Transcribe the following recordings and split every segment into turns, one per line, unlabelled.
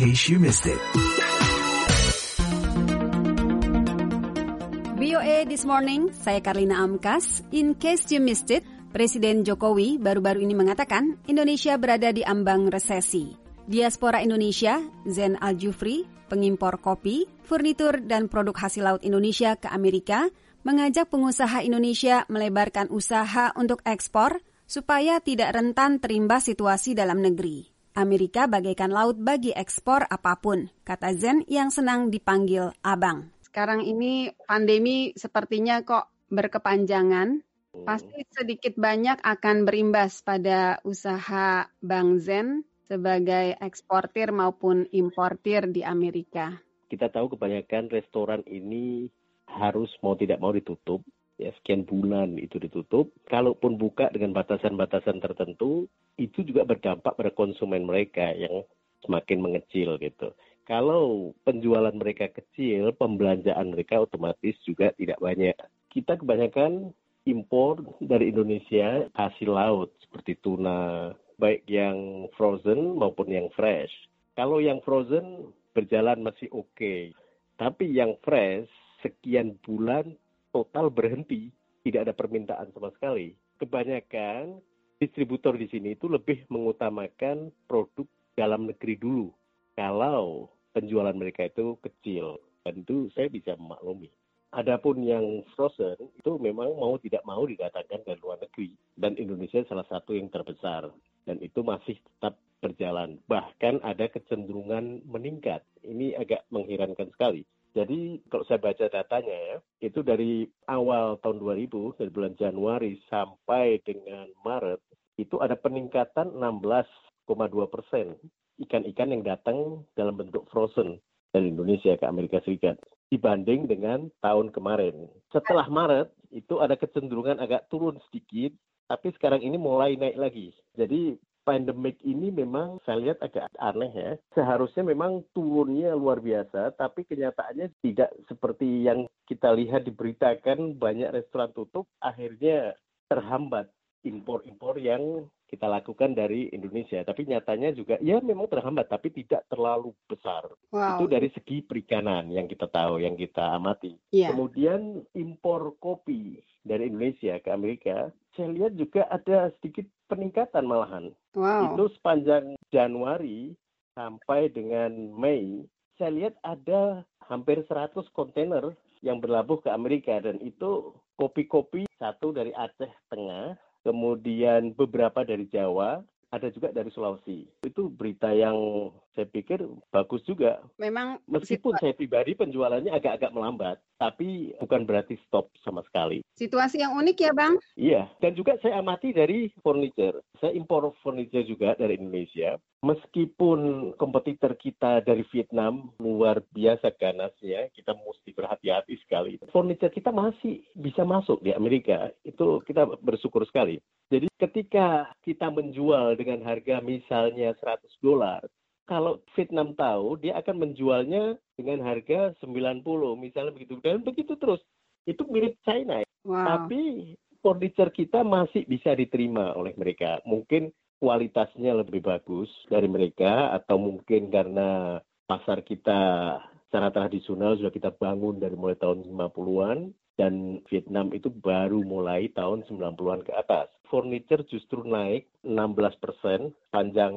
case you missed it.
VOA This Morning, saya Karlina Amkas. In case you missed it, Presiden Jokowi baru-baru ini mengatakan Indonesia berada di ambang resesi. Diaspora Indonesia, Zen Al-Jufri, pengimpor kopi, furnitur, dan produk hasil laut Indonesia ke Amerika, mengajak pengusaha Indonesia melebarkan usaha untuk ekspor supaya tidak rentan terimbas situasi dalam negeri. Amerika bagaikan laut bagi ekspor apapun, kata Zen yang senang dipanggil Abang. Sekarang ini pandemi sepertinya kok berkepanjangan, pasti sedikit banyak akan berimbas pada usaha Bang Zen sebagai eksportir maupun importir di Amerika.
Kita tahu kebanyakan restoran ini harus mau tidak mau ditutup, ya sekian bulan itu ditutup. Kalaupun buka dengan batasan-batasan tertentu, itu juga berdampak pada konsumen mereka yang semakin mengecil gitu. Kalau penjualan mereka kecil, pembelanjaan mereka otomatis juga tidak banyak. Kita kebanyakan impor dari Indonesia hasil laut seperti tuna, baik yang frozen maupun yang fresh. Kalau yang frozen berjalan masih oke, tapi yang fresh sekian bulan total berhenti, tidak ada permintaan sama sekali. Kebanyakan distributor di sini itu lebih mengutamakan produk dalam negeri dulu. Kalau penjualan mereka itu kecil, dan itu saya bisa memaklumi. Adapun yang frozen itu memang mau tidak mau didatangkan dari luar negeri, dan Indonesia salah satu yang terbesar, dan itu masih tetap berjalan. Bahkan ada kecenderungan meningkat. Ini agak mengherankan sekali. Jadi kalau saya baca datanya ya, itu dari awal tahun 2000, dari bulan Januari sampai dengan Maret, itu ada peningkatan 16,2%. Ikan-ikan yang datang dalam bentuk frozen dari Indonesia ke Amerika Serikat dibanding dengan tahun kemarin. Setelah Maret, itu ada kecenderungan agak turun sedikit, tapi sekarang ini mulai naik lagi. Jadi pandemik ini memang saya lihat agak aneh ya. Seharusnya memang turunnya luar biasa, tapi kenyataannya tidak seperti yang kita lihat diberitakan, banyak restoran tutup, akhirnya terhambat impor-impor yang kita lakukan dari Indonesia. Tapi nyatanya juga, ya memang terhambat, tapi tidak terlalu besar.
Wow.
Itu dari segi perikanan yang kita tahu, yang kita amati.
Yeah.
Kemudian impor kopi dari Indonesia ke Amerika, saya lihat juga ada sedikit peningkatan malahan.
Wow.
Itu sepanjang Januari sampai dengan Mei, saya lihat ada hampir 100 kontainer yang berlabuh ke Amerika. Dan itu kopi-kopi, satu dari Aceh Tengah, kemudian beberapa dari Jawa, ada juga dari Sulawesi. Itu berita yang saya pikir bagus juga.
Memang
Meskipun saya pribadi penjualannya agak-agak melambat, tapi bukan berarti stop sama sekali.
situasi yang unik ya Bang?
Iya, dan juga saya amati dari furniture. Saya impor furniture juga dari Indonesia. Meskipun kompetitor kita dari Vietnam luar biasa ganasnya, kita mesti berhati-hati sekali. Furniture kita masih bisa masuk di Amerika, itu kita bersyukur sekali. Jadi ketika kita menjual dengan harga misalnya $100, kalau Vietnam tahu, dia akan menjualnya dengan harga 90, misalnya begitu. Dan begitu terus. Itu mirip China.
Wow.
Tapi furniture kita masih bisa diterima oleh mereka. Mungkin kualitasnya lebih bagus dari mereka, atau mungkin karena pasar kita secara tradisional sudah kita bangun dari mulai tahun 50-an, dan Vietnam itu baru mulai tahun 90-an ke atas. Furniture justru naik 16% panjang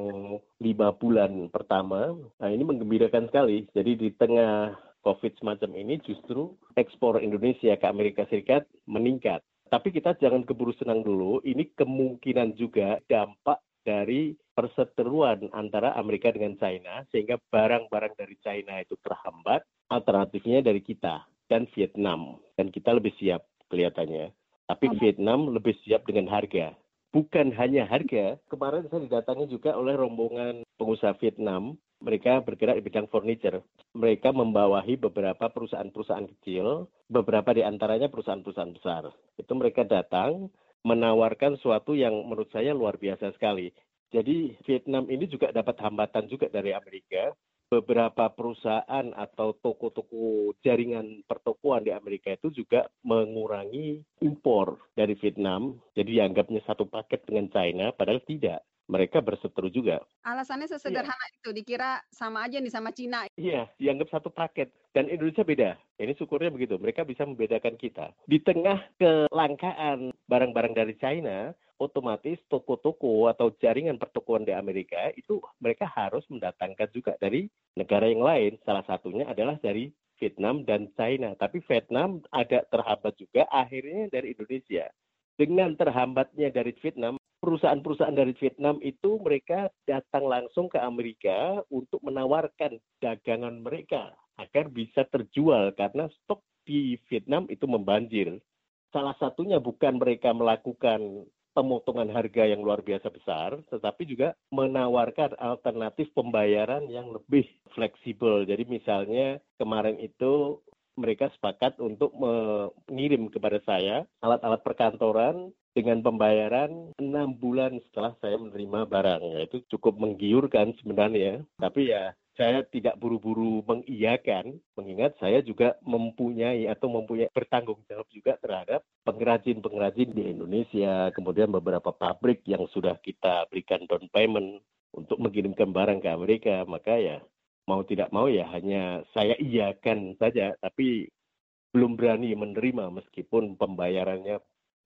5 bulan pertama. Nah, ini menggembirakan sekali. Jadi di tengah COVID semacam ini justru ekspor Indonesia ke Amerika Serikat meningkat. Tapi kita jangan keburu senang dulu. Ini kemungkinan juga dampak dari perseteruan antara Amerika dengan China, sehingga barang-barang dari China itu terhambat, alternatifnya dari kita dan Vietnam. Dan kita lebih siap kelihatannya. Tapi Vietnam lebih siap dengan harga. Bukan hanya harga, kemarin saya didatangi juga oleh rombongan pengusaha Vietnam. Mereka bergerak di bidang furniture. Mereka membawahi beberapa perusahaan-perusahaan kecil, beberapa di antaranya perusahaan-perusahaan besar. Itu mereka datang, menawarkan sesuatu yang menurut saya luar biasa sekali. Jadi Vietnam ini juga dapat hambatan juga dari Amerika. Beberapa perusahaan atau toko-toko jaringan pertokoan di Amerika itu juga mengurangi impor dari Vietnam. Jadi dianggapnya satu paket dengan China, padahal tidak. mereka berseteru juga.
Alasannya sesederhana itu, dikira sama aja nih sama Cina.
Iya, dianggap satu paket. Dan Indonesia beda. Ini syukurnya begitu. Mereka bisa membedakan kita. Di tengah kelangkaan barang-barang dari China, otomatis toko-toko atau jaringan pertokoan di Amerika itu mereka harus mendatangkan juga dari negara yang lain. Salah satunya adalah dari Vietnam dan China. Tapi Vietnam agak terhambat juga akhirnya dari Indonesia. Dengan terhambatnya dari Vietnam, perusahaan-perusahaan dari Vietnam itu mereka datang langsung ke Amerika untuk menawarkan dagangan mereka agar bisa terjual karena stok di Vietnam itu membanjir. Salah satunya bukan mereka melakukan pemotongan harga yang luar biasa besar, tetapi juga menawarkan alternatif pembayaran yang lebih fleksibel. Jadi misalnya kemarin itu mereka sepakat untuk mengirim kepada saya alat-alat perkantoran dengan pembayaran 6 bulan setelah saya menerima barang. Itu cukup menggiurkan sebenarnya. Tapi ya saya tidak buru-buru mengiyakan, mengingat saya juga mempunyai bertanggung jawab juga terhadap pengrajin-pengrajin di Indonesia, kemudian beberapa pabrik yang sudah kita berikan down payment untuk mengirimkan barang ke Amerika. Maka ya mau tidak mau ya hanya saya iyakan saja, tapi belum berani menerima meskipun pembayarannya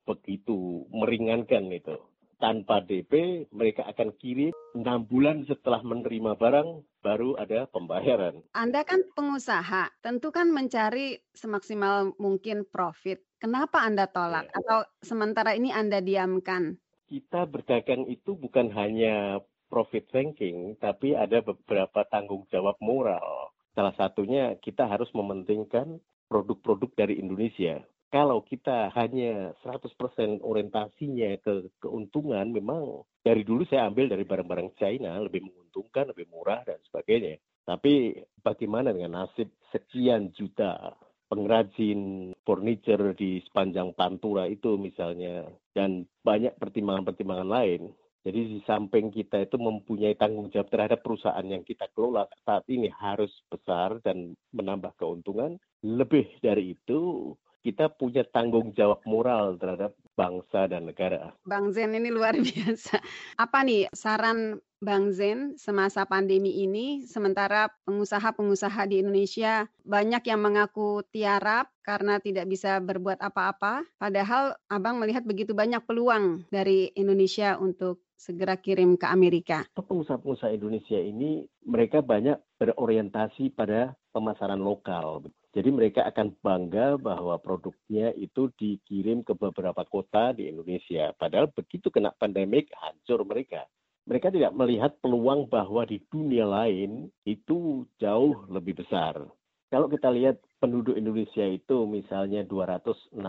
begitu meringankan itu. Tanpa DP, mereka akan kirim 6 bulan setelah menerima barang, baru ada pembayaran.
Anda kan pengusaha, tentu kan mencari semaksimal mungkin profit. Kenapa Anda tolak? Atau sementara ini Anda diamkan?
Kita berdagang itu bukan hanya profit thinking, tapi ada beberapa tanggung jawab moral. Salah satunya kita harus mementingkan produk-produk dari Indonesia. Kalau kita hanya 100% orientasinya ke keuntungan, memang dari dulu saya ambil dari barang-barang China, lebih menguntungkan, lebih murah, dan sebagainya. Tapi bagaimana dengan nasib sekian juta pengrajin furniture di sepanjang Pantura itu misalnya, dan banyak pertimbangan-pertimbangan lain. Jadi di samping kita itu mempunyai tanggung jawab terhadap perusahaan yang kita kelola saat ini harus besar dan menambah keuntungan, lebih dari itu kita punya tanggung jawab moral terhadap bangsa dan negara.
Bang Zen ini luar biasa. Apa nih saran Bang Zen semasa pandemi ini, sementara pengusaha-pengusaha di Indonesia banyak yang mengaku tiarap karena tidak bisa berbuat apa-apa, padahal Abang melihat begitu banyak peluang dari Indonesia untuk segera kirim ke Amerika.
Pengusaha-pengusaha Indonesia ini mereka banyak berorientasi pada pemasaran lokal. Jadi mereka akan bangga bahwa produknya itu dikirim ke beberapa kota di Indonesia. Padahal begitu kena pandemik, hancur mereka. Mereka tidak melihat peluang bahwa di dunia lain itu jauh lebih besar. Kalau kita lihat penduduk Indonesia itu misalnya 260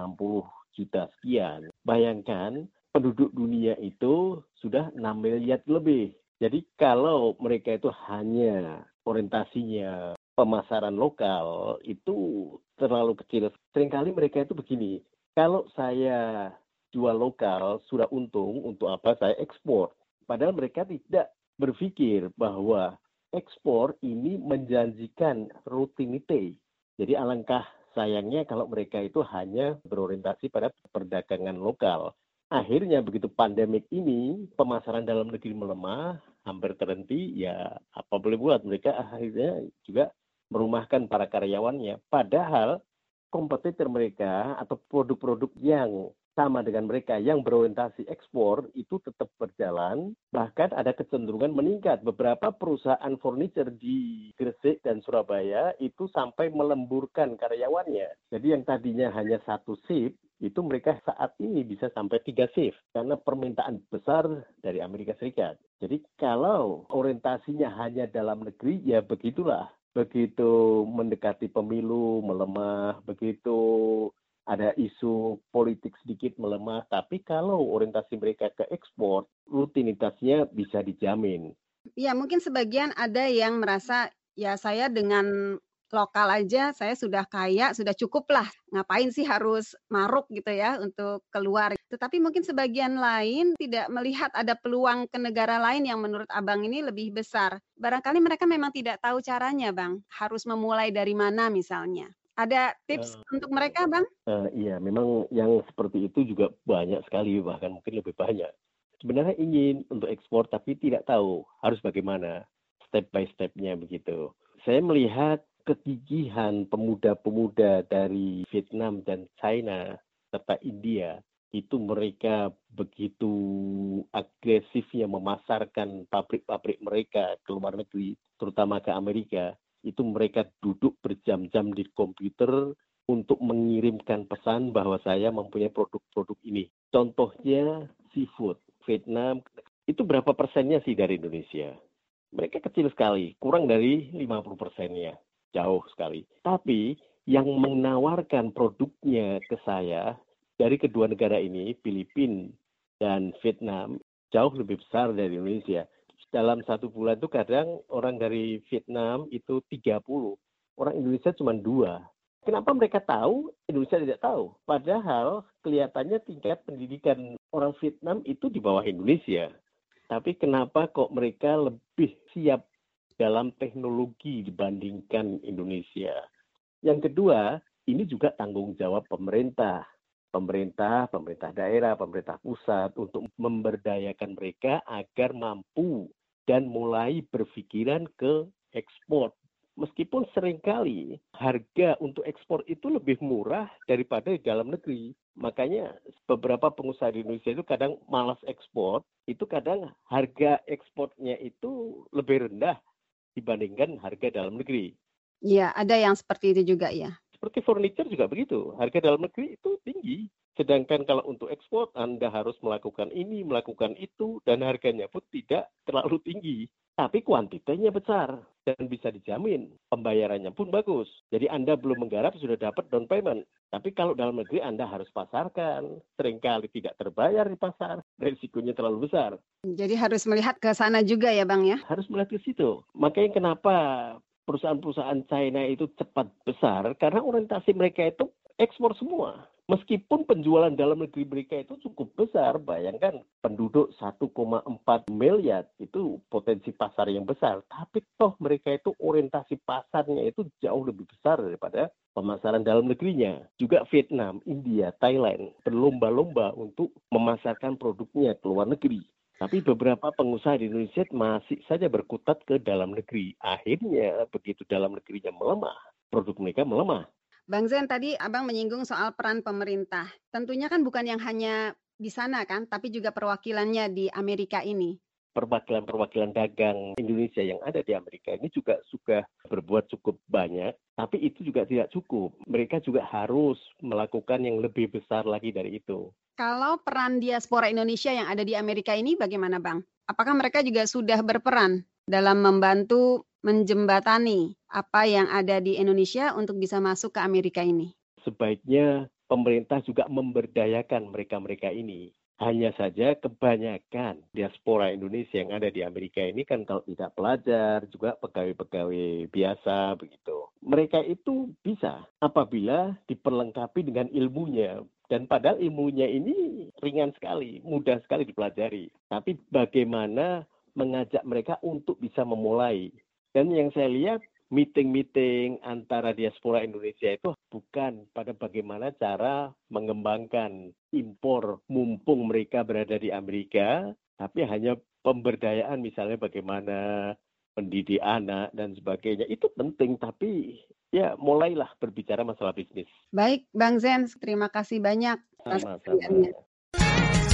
juta sekian. Bayangkan penduduk dunia itu sudah 6 miliar lebih. Jadi kalau mereka itu hanya orientasinya pemasaran lokal itu terlalu kecil. Seringkali mereka itu begini, kalau saya jual lokal sudah untung, untuk apa saya ekspor? Padahal mereka tidak berpikir bahwa ekspor ini menjanjikan rutinitas. Jadi alangkah sayangnya kalau mereka itu hanya berorientasi pada perdagangan lokal. Akhirnya begitu pandemik ini, pemasaran dalam negeri melemah, hampir terhenti, ya apa boleh buat, mereka akhirnya juga merumahkan para karyawannya. Padahal kompetitor mereka atau produk-produk yang sama dengan mereka yang berorientasi ekspor itu tetap berjalan, bahkan ada kecenderungan meningkat. Beberapa perusahaan furniture di Gresik dan Surabaya itu sampai melemburkan karyawannya. Jadi yang tadinya hanya 1 shift, itu mereka saat ini bisa sampai 3 shift karena permintaan besar dari Amerika Serikat. Jadi kalau orientasinya hanya dalam negeri, ya begitulah. Begitu mendekati pemilu melemah, begitu ada isu politik sedikit melemah, tapi kalau orientasi mereka ke ekspor, rutinitasnya bisa dijamin.
Ya, mungkin sebagian ada yang merasa, ya saya dengan lokal aja saya sudah kaya, sudah cukup lah. Ngapain sih harus maruk gitu ya untuk keluar. Tetapi mungkin sebagian lain tidak melihat ada peluang ke negara lain yang menurut Abang ini lebih besar. Barangkali mereka memang tidak tahu caranya, Bang. Harus memulai dari mana misalnya. Ada tips untuk mereka, Bang?
Iya, memang yang seperti itu juga banyak sekali, bahkan mungkin lebih banyak. sebenarnya ingin untuk ekspor tapi tidak tahu harus bagaimana, step by step-nya begitu. Saya melihat kegigihan pemuda-pemuda dari Vietnam dan China serta India, itu mereka begitu agresifnya memasarkan pabrik-pabrik mereka ke luar negeri, terutama ke Amerika. Itu mereka duduk berjam-jam di komputer untuk mengirimkan pesan bahwa saya mempunyai produk-produk ini. Contohnya seafood. Vietnam, itu berapa persennya sih dari Indonesia? Mereka kecil sekali, kurang dari 50%-nya. Jauh sekali. Tapi yang menawarkan produknya ke saya dari kedua negara ini, Filipina dan Vietnam, jauh lebih besar dari Indonesia. Dalam satu bulan itu kadang orang dari Vietnam itu 30, orang Indonesia cuma 2. Kenapa mereka tahu, Indonesia tidak tahu? Padahal kelihatannya tingkat pendidikan orang Vietnam itu di bawah Indonesia. Tapi kenapa kok mereka lebih siap dalam teknologi dibandingkan Indonesia? Yang kedua, ini juga tanggung jawab pemerintah. Pemerintah daerah, pemerintah pusat untuk memberdayakan mereka agar mampu dan mulai berpikiran ke ekspor. Meskipun seringkali harga untuk ekspor itu lebih murah daripada di dalam negeri. Makanya beberapa pengusaha di Indonesia itu kadang malas ekspor, itu kadang harga ekspornya itu lebih rendah dibandingkan harga dalam negeri.
Iya, ada yang seperti itu juga ya.
Seperti furniture juga begitu, harga dalam negeri itu tinggi. Sedangkan kalau untuk ekspor, Anda harus melakukan ini, melakukan itu, dan harganya pun tidak terlalu tinggi. Tapi kuantitinya besar dan bisa dijamin. Pembayarannya pun bagus. Jadi Anda belum menggarap sudah dapat down payment. Tapi kalau dalam negeri Anda harus pasarkan. Seringkali tidak terbayar di pasar. Risikonya terlalu besar.
Jadi harus melihat ke sana juga ya Bang ya?
Harus melihat ke situ. Makanya kenapa perusahaan-perusahaan China itu cepat besar. Karena orientasi mereka itu ekspor semua. Meskipun penjualan dalam negeri mereka itu cukup besar, bayangkan penduduk 1,4 miliar itu potensi pasar yang besar. Tapi toh mereka itu orientasi pasarnya itu jauh lebih besar daripada pemasaran dalam negerinya. Juga Vietnam, India, Thailand berlomba-lomba untuk memasarkan produknya ke luar negeri. Tapi beberapa pengusaha di Indonesia masih saja berkutat ke dalam negeri. Akhirnya begitu dalam negerinya melemah, produk mereka melemah.
Bang Zen, tadi Abang menyinggung soal peran pemerintah. Tentunya kan bukan yang hanya di sana kan, tapi juga perwakilannya di Amerika ini.
Perwakilan dagang Indonesia yang ada di Amerika ini juga sudah berbuat cukup banyak, tapi itu juga tidak cukup. Mereka juga harus melakukan yang lebih besar lagi dari itu.
Kalau peran diaspora Indonesia yang ada di Amerika ini bagaimana Bang? Apakah mereka juga sudah berperan dalam membantu menjembatani apa yang ada di Indonesia untuk bisa masuk ke Amerika ini?
Sebaiknya pemerintah juga memberdayakan mereka-mereka ini. Hanya saja kebanyakan diaspora Indonesia yang ada di Amerika ini kan kalau tidak pelajar, juga pegawai-pegawai biasa begitu. Mereka itu bisa apabila diperlengkapi dengan ilmunya. Dan padahal ilmunya ini ringan sekali, mudah sekali dipelajari. Tapi bagaimana mengajak mereka untuk bisa memulai. Dan yang saya lihat, meeting-meeting antara diaspora Indonesia itu bukan pada bagaimana cara mengembangkan impor mumpung mereka berada di Amerika, tapi hanya pemberdayaan misalnya bagaimana mendidik anak dan sebagainya. Itu penting, tapi ya mulailah berbicara masalah bisnis.
Baik, Bang Zen, terima kasih banyak atas
Sama-sama.